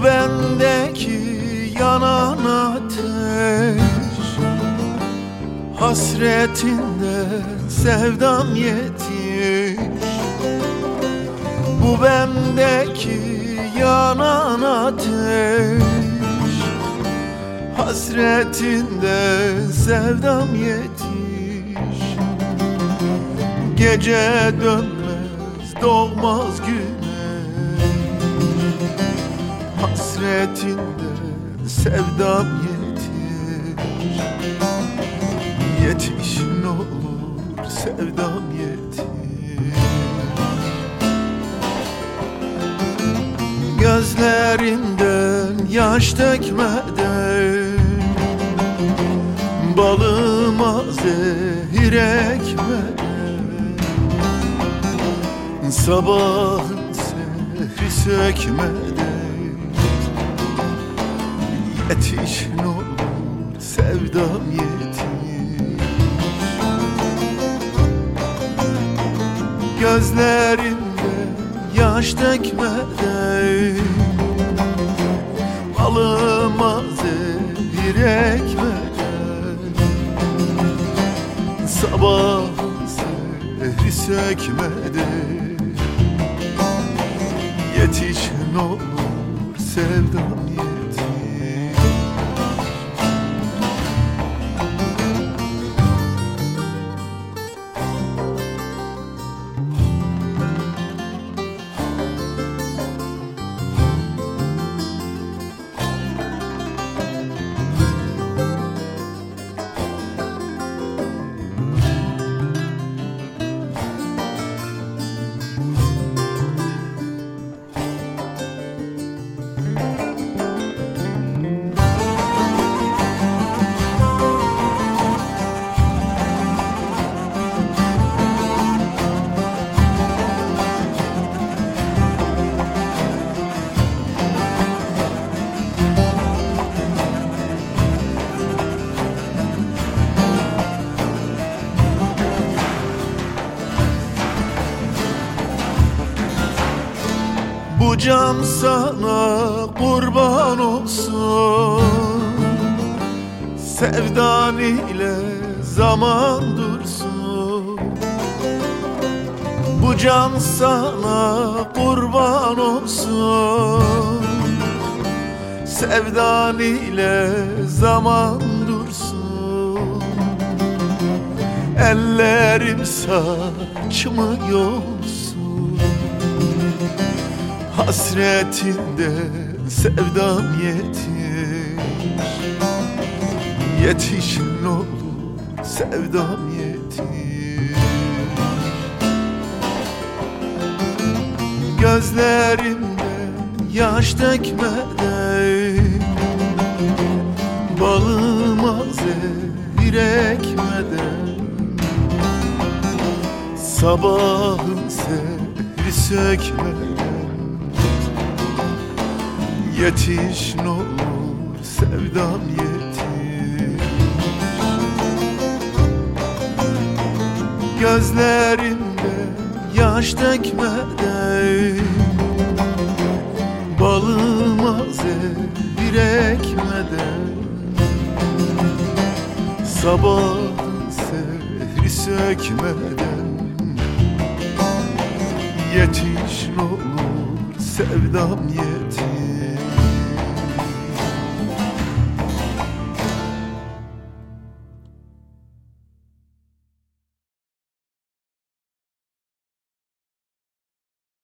bendeki yanan ateş, hasretinden sevdam yetiş. Bu bendeki yanan ateş, hasretinden sevdam yetiş. Gece dönmez doğmaz güneş, hasretinden sevdam yetiş. Yetiş ne olur sevdam yetiş. Gözlerinden yaş dökmeden, balıma zehir ekmeden, sabahın sehri sökmeden, yetiş ne olur sevdam yetiş. Gözlerimden yaş dökmeden, balıma zehir ekmeden, sabahın sehri sökmeden, yetiş ne olur sevdam yetiş. Bu can sana kurban olsun, sevdan ile zaman dursun. Bu can sana kurban olsun, sevdan ile zaman dursun. Ellerim saçımı yolsun, hasretinden sevdam yetiş. Yetiş ne olur sevdam yetiş. Gözlerimden yaş dökmeden, balıma zehir ekmeden, sabahın sehri sökmeden, yetiş ne olur sevdam yetiş. Gözlerimden yaş dökmeden, balıma zehir ekmeden, sabahın sehri sökmeden, yetiş ne olur sevdam yetiş.